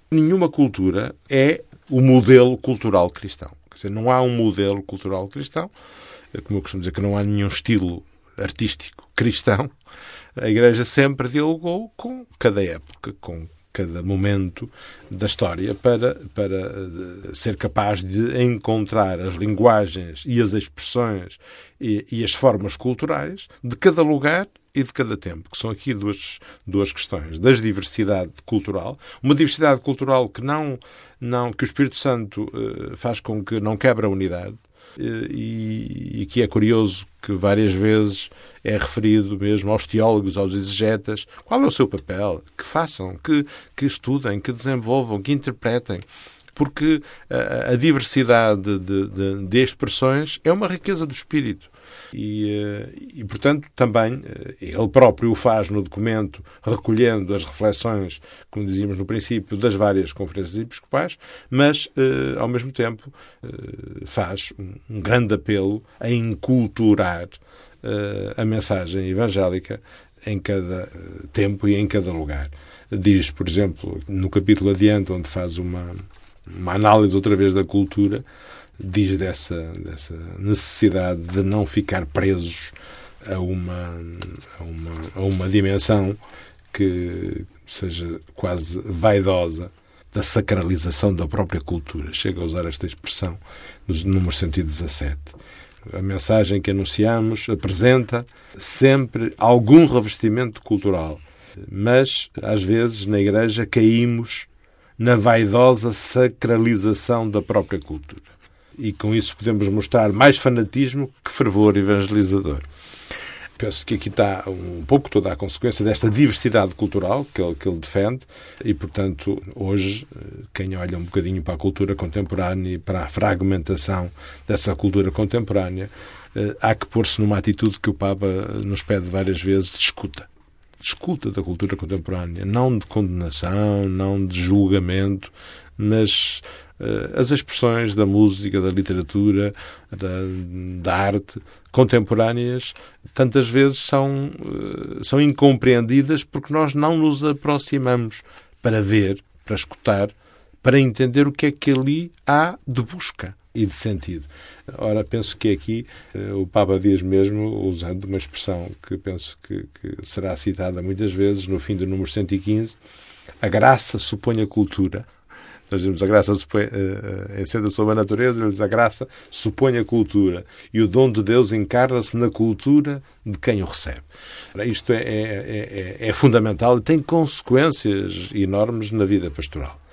Nenhuma cultura é o modelo cultural cristão. Quer dizer, não há um modelo cultural cristão, como eu costumo dizer que não há nenhum estilo artístico cristão. A Igreja sempre dialogou com cada época, com cada momento da história para ser capaz de encontrar as linguagens e as expressões e as formas culturais de cada lugar e de cada tempo, que são aqui duas questões. Da diversidade cultural, uma diversidade cultural que que o Espírito Santo faz com que não quebre a unidade, e que é curioso que várias vezes é referido mesmo aos teólogos, aos exegetas, qual é o seu papel? Que façam, que estudem, que desenvolvam, que interpretem. Porque a diversidade de expressões é uma riqueza do espírito. E, portanto, também ele próprio o faz no documento, recolhendo as reflexões, como dizíamos no princípio, das várias conferências episcopais, mas, ao mesmo tempo, faz um grande apelo a enculturar a mensagem evangélica em cada tempo e em cada lugar. Diz, por exemplo, no capítulo adiante, onde faz uma análise outra vez da cultura, diz dessa necessidade de não ficar presos a uma dimensão que seja quase vaidosa da sacralização da própria cultura. Chega a usar esta expressão no número 117. A mensagem que anunciamos apresenta sempre algum revestimento cultural, mas às vezes na Igreja caímos na vaidosa sacralização da própria cultura. E com isso podemos mostrar mais fanatismo que fervor evangelizador. Penso que aqui está um pouco toda a consequência desta diversidade cultural que ele defende e, portanto, hoje, quem olha um bocadinho para a cultura contemporânea e para a fragmentação dessa cultura contemporânea, há que pôr-se numa atitude que o Papa nos pede várias vezes de escuta. Escuta da cultura contemporânea, não de condenação, não de julgamento, mas as expressões da música, da literatura, da arte contemporâneas, tantas vezes são incompreendidas porque nós não nos aproximamos para ver, para escutar, para entender o que é que ali há de busca e de sentido. Ora, penso que aqui o Papa diz mesmo, usando uma expressão que penso que será citada muitas vezes, no fim do número 115, a graça supõe a cultura. Nós dizemos, a graça encende sobre a natureza, ele diz, a graça supõe a cultura. E o dom de Deus encarna-se na cultura de quem o recebe. Isto é fundamental e tem consequências enormes na vida pastoral.